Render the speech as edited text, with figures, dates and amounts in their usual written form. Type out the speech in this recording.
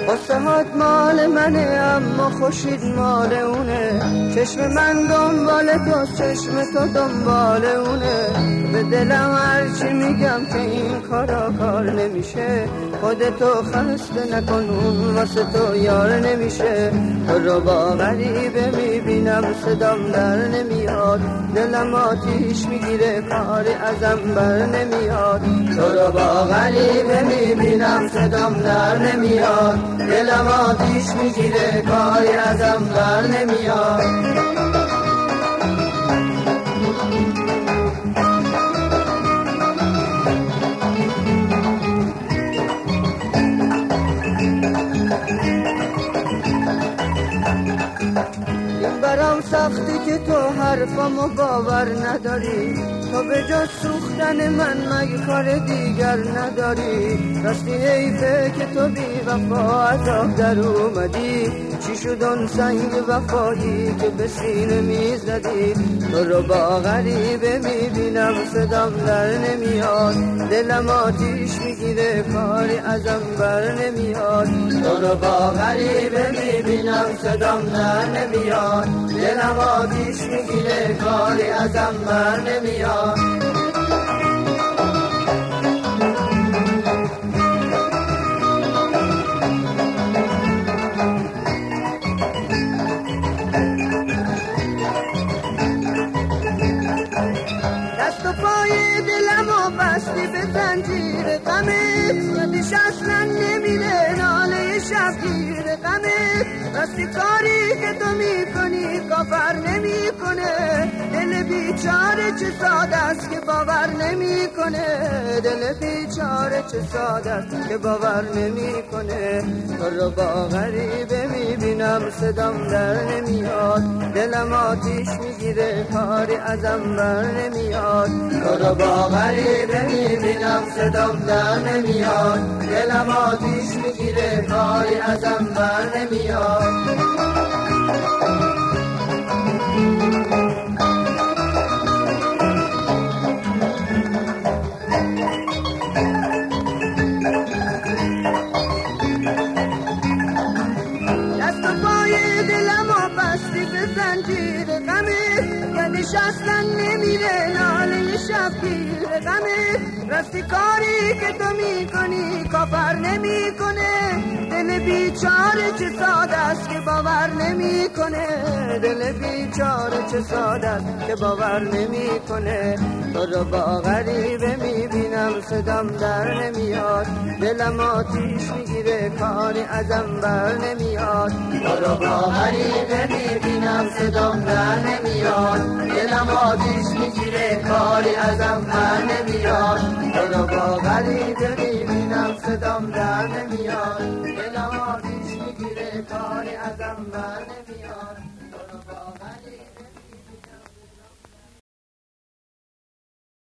قصه‌هات مال منه اما خورشید مال اونه. چشم من دنبال تو، چشم تو دنبال اونه. به دلم هرچی میگم که این کار نمیشه. خودتو خسته نکن، اون واسه تو یار نمیشه. تو رو با غریبه میبینم صدام در نمیاد. دلم آتیش میگیره کاری ازم بر نمیاد. تو رو با غریبه میبینم صدام در نمیاد. دلم آتیش میگیره کاری ازم بر نمیاد. برام سختی که تو حرفامو باور نداری. تو به جز سوختن من مگه کار دیگر نداری. راستی حیفه که تو بی وفا از آب در اومدی. چی شد اون سنگ وفایی که به سینه میزدی. تو رو با غریبه میبینم صدام در نمیاد. دلم آتیش میگیره کاری ازم بر نمیاد. تو رو با غریبه میبینم صدام در نمیاد. دلم آتیش میگیره کاری ازم بر نمیاد. دست و پای دلمو بستی به زنجیر غمت. یادش اصلا نمیره ناله شبگیر غمت. راستی کاری که تو میکنی کافر نمیکنه. دل بیچاره چه ساده است که باور نمیکنه. دل بیچاره چه ساده است که باور نمیکنه. تو رو با غریبه میبینم صدام در نمیاد. دلم آتیش میگیره کاری ازم بر نمیاد. تو رو با غریبه میبینم صدام در نمیاد. دلم آتیش میگیره کاری ازم بر نمیاد. دست و پای دلمو بستی به زنجیر غمت. یادش اصلا نمیره ناله شبگیر غمت. راستی کاری که تو میکنی کافر نمیکنه. دل بیچاره چه ساده است که باور نمیکنه. دل بیچاره چه ساده است که باور نمیکنه. تو رو با غریبه میبینم صدام در نمیاد. دلم آتیش میگیره کاری ازم بر نمیاد. تو رو با غریبه میبینم صدام در نمیاد. دلم آتیش میگیره کاری ازم بر نمیاد. تو رو با غریبه میبینم صدام در نمیاد. دلم آتیش میگیره کاری ازم